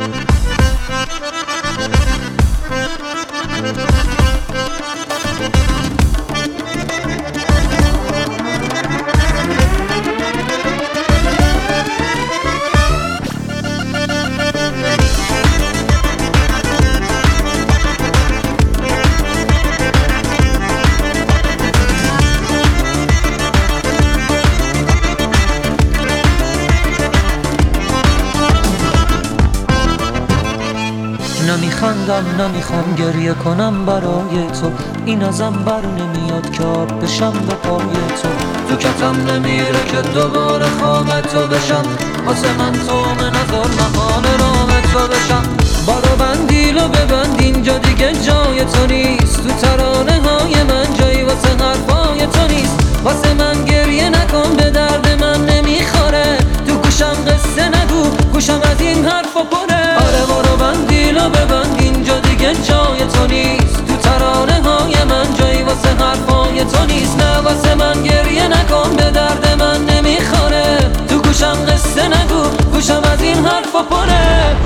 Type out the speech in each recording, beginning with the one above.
نمیخندم نمیخوام گریه کنم برای تو، این ازم بر نمیاد که آب بشم به پای تو. تو کتم نمیره که دوباره خواب تو بشم، واسه من تو نظر محال رام تو بشم. بارو بندیلو ببند اینجا دیگه جای تو نیست، تو ترانه های من جایی واسه حرفای تو نیست. واسه من گریه نکن به درد من نمیخوره، تو گوشم قصه نگو گوشم از این حرفا پره. آره بارو بندیلو ببند اینجا دیگه جای تو نیست، تو ترانه های من جایی واسه حرفای تو نیست. نه واسه من گریه نکن به درد من نمیخوره، تو گوشم قصه نگو گوشم از این حرفا پره.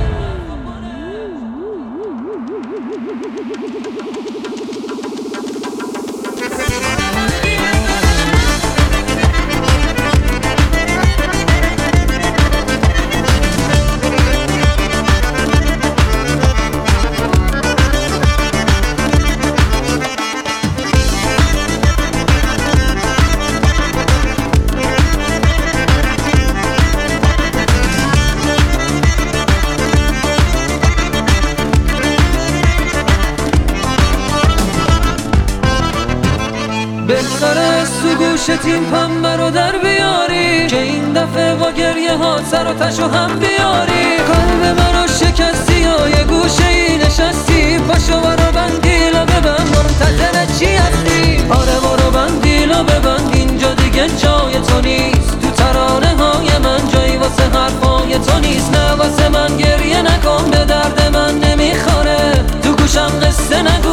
بهتره تو گوشت این پنبه رو در بیاری، که این دفعه با گریه ها سر و تشو هم بیاری. قلب منو شکستی و یه گوشه ای نشستی، پاشو برو بندیلو ببند منتظر چی هستی؟ آره برو بندیلو ببند اینجا دیگه جای تو نیست، تو ترانه های من جایی واسه حرفای تو نیست. نه واسه من گریه نکن به درد من نمیخوره، تو گوشم قصه نگو.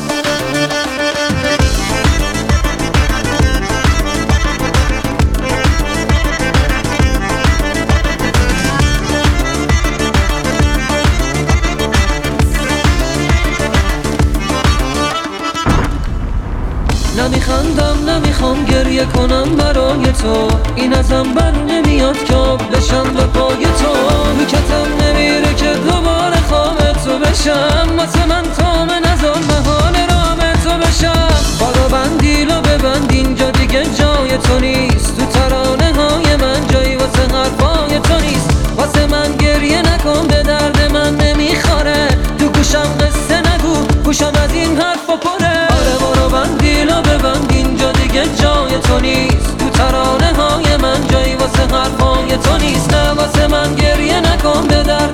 نمیخندم نمیخوام گریه کنم برای تو، این ازم بر نمیاد که آب بشم به پای تو. تو کتم نمیره که دوباره خواب تو بشم، واسه من تام نزار محال رام تو بشم. بارو بندیلو ببند اینجا دیگه جای تو نیست، تو ترانه های من جایی واسه حرفای تو نیست. واسه من گریه نکن به درد من نمیخوره، تو گوشم قصه نگو گوشم از این حرفا پره. آره برو بندیلو ببند اینجا دیگه جای تو نیست، تو ترانه های من جایی واسه حرفای تو نیست. نه واسه من گریه نکن به درد